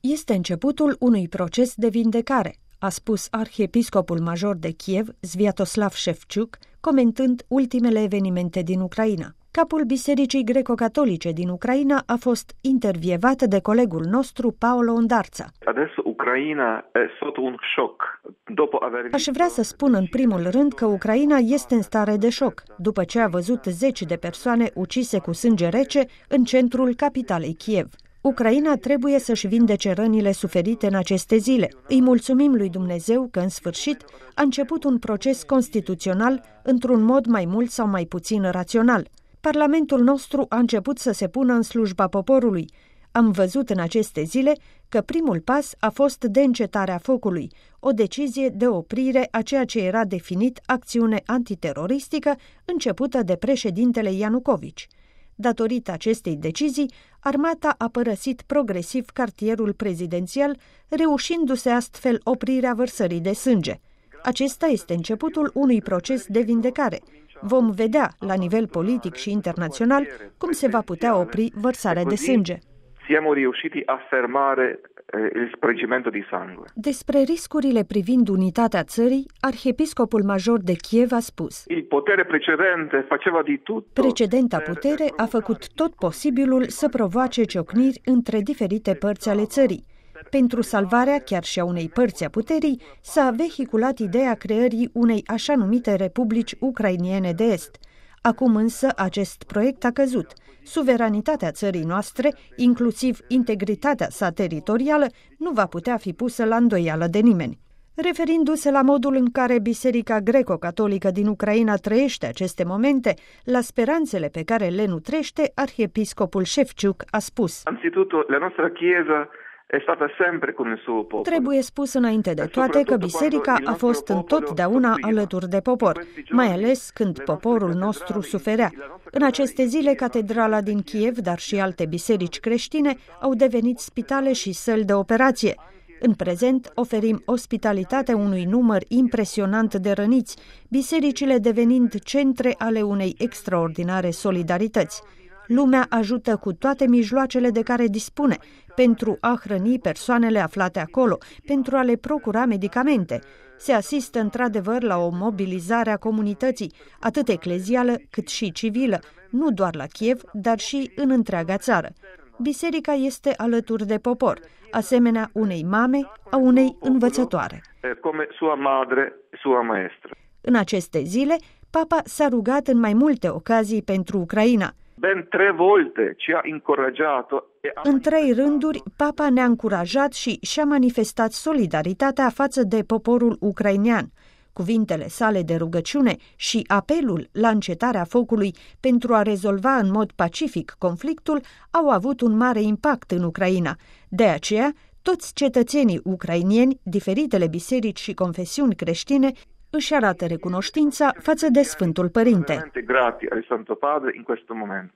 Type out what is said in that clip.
Este începutul unui proces de vindecare, a spus arhiepiscopul major de Kiev, Sviatoslav Șefčuk, comentând ultimele evenimente din Ucraina. Capul Bisericii Greco-Catolice din Ucraina a fost intervievat de colegul nostru Paolo Ondarța. Aș vrea să spun în primul rând că Ucraina este în stare de șoc, după ce a văzut 10 de persoane ucise cu sânge rece în centrul capitalei Kiev. Ucraina trebuie să-și vindece rănile suferite în aceste zile. Îi mulțumim lui Dumnezeu că, în sfârșit, a început un proces constituțional într-un mod mai mult sau mai puțin rațional. Parlamentul nostru a început să se pună în slujba poporului. Am văzut în aceste zile că primul pas a fost de încetarea focului, o decizie de oprire a ceea ce era definit acțiune antiteroristică începută de președintele Ianucovici. Datorită acestei decizii, armata a părăsit progresiv cartierul prezidențial, reușindu-se astfel oprirea vărsării de sânge. Acesta este începutul unui proces de vindecare. Vom vedea, la nivel politic și internațional, cum se va putea opri vărsarea de sânge. Siamo riusciti a fermare il spargimento di sangue. Despre riscurile privind unitatea țării, arhiepiscopul major de Kiev a spus: Il potere precedente faceva di tutto. Precedenta putere a făcut tot posibilul să provoace ciocniri între diferite părți ale țării. Pentru salvarea chiar și a unei părți a puterii, s-a vehiculat ideea creării unei așa numite republici ucrainiene de est. Acum însă acest proiect a căzut. Suveranitatea țării noastre, inclusiv integritatea sa teritorială, nu va putea fi pusă la îndoială de nimeni. Referindu-se la modul în care Biserica Greco-Catolică din Ucraina trăiește aceste momente, la speranțele pe care le nutrește, arhiepiscopul Șefčuk a spus: La nostra chiesa è stata sempre con il suo popolo. Trebuie spus înainte de toate că biserica a fost întotdeauna alături de popor, mai ales când poporul nostru suferea. În aceste zile, catedrala din Kiev, dar și alte biserici creștine, au devenit spitale și săli de operație. În prezent, oferim ospitalitate unui număr impresionant de răniți, bisericile devenind centre ale unei extraordinare solidarități. Lumea ajută cu toate mijloacele de care dispune pentru a hrăni persoanele aflate acolo, pentru a le procura medicamente. Se asistă într-adevăr la o mobilizare a comunității, atât eclezială cât și civilă, nu doar la Kiev, dar și în întreaga țară. Biserica este alături de popor, asemenea unei mame, a unei învățătoare. Come sua madre, sua maestra. În aceste zile, Papa s-a rugat în mai multe ocazii pentru Ucraina. Ben 3 volte ci ha incoraggiato. În 3 rânduri, Papa ne-a încurajat și și-a manifestat solidaritatea față de poporul ucrainean. Cuvintele sale de rugăciune și apelul la încetarea focului pentru a rezolva în mod pacific conflictul au avut un mare impact în Ucraina. De aceea, toți cetățenii ucrainieni, diferitele biserici și confesiuni creștine, își arată recunoștința față de Sfântul Părinte.